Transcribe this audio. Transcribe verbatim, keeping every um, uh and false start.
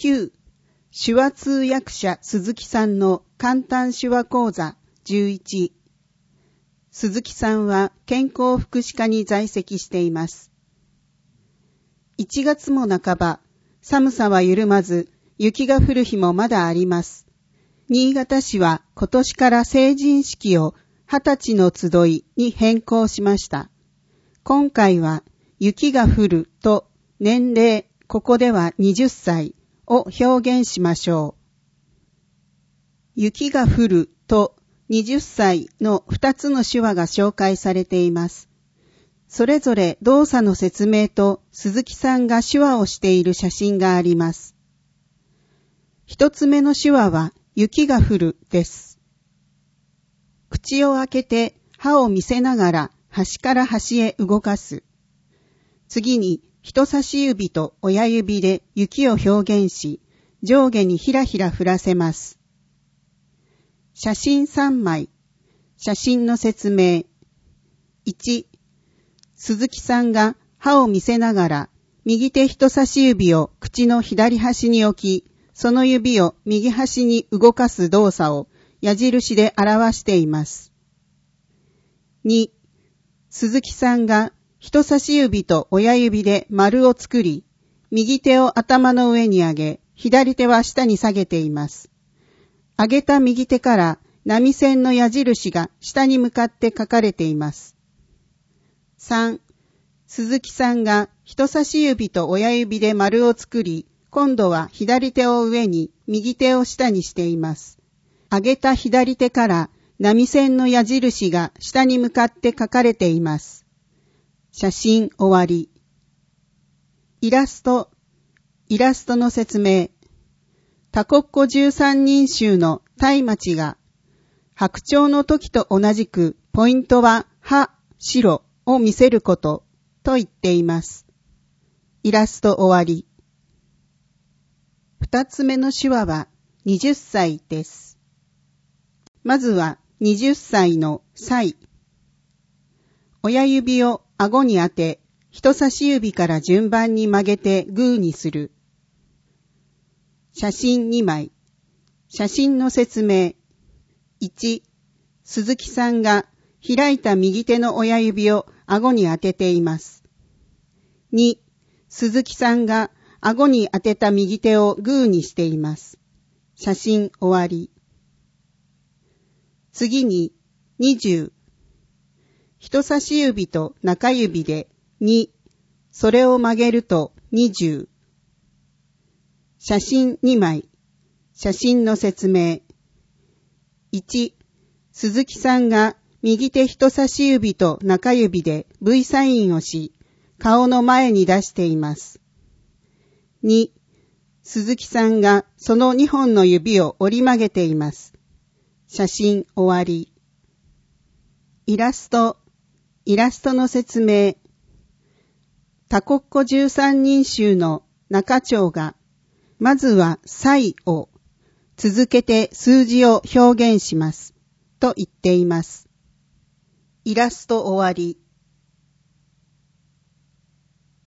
きゅう、手話通訳者鈴木さんの簡単手話講座じゅういち。鈴木さんは健康福祉課に在籍しています。いちがつも半ば、寒さは緩まず、雪が降る日もまだあります。新潟市は今年から成人式をはたちの集いに変更しました。今回は雪が降ると年齢、ここでははたちを表現しましょう。雪が降るとはたちのふたつの手話が紹介されています。それぞれ動作の説明と鈴木さんが手話をしている写真があります。一つ目の手話は雪が降るです。口を開けて歯を見せながら端から端へ動かす。次に人差し指と親指で雪を表現し、上下にひらひら振らせます。写真さんまい。写真の説明。いち、鈴木さんが歯を見せながら、右手人差し指を口の左端に置き、その指を右端に動かす動作を矢印で表しています。に、鈴木さんが人差し指と親指で丸を作り、右手を頭の上に上げ、左手は下に下げています。上げた右手から波線の矢印が下に向かって書かれています。さん、鈴木さんが人差し指と親指で丸を作り、今度は左手を上に、右手を下にしています。上げた左手から波線の矢印が下に向かって書かれています。写真終わり。イラスト。イラストの説明。タコッコじゅうさんにん衆の松町が、白鳥の時と同じくポイントは歯、白を見せることと言っています。イラスト終わり。二つ目の手話ははたちです。まずははたちの歳。親指を顎に当て、人差し指から順番に曲げてグーにする。写真にまい。写真の説明。いち、鈴木さんが開いた右手の親指を顎に当てています。に、鈴木さんが顎に当てた右手をグーにしています。写真終わり。次ににじゅう。人差し指と中指でに、それを曲げるとにじゅう。写真にまい。写真の説明。いち、鈴木さんが右手人差し指と中指で V サインをし、顔の前に出しています。に、鈴木さんがそのにほんの指を折り曲げています。写真終わり。イラスト。イラストの説明。タコッコじゅうさんにん衆の中長が、まずは歳を、続けて数字を表現します。と言っています。イラスト終わり。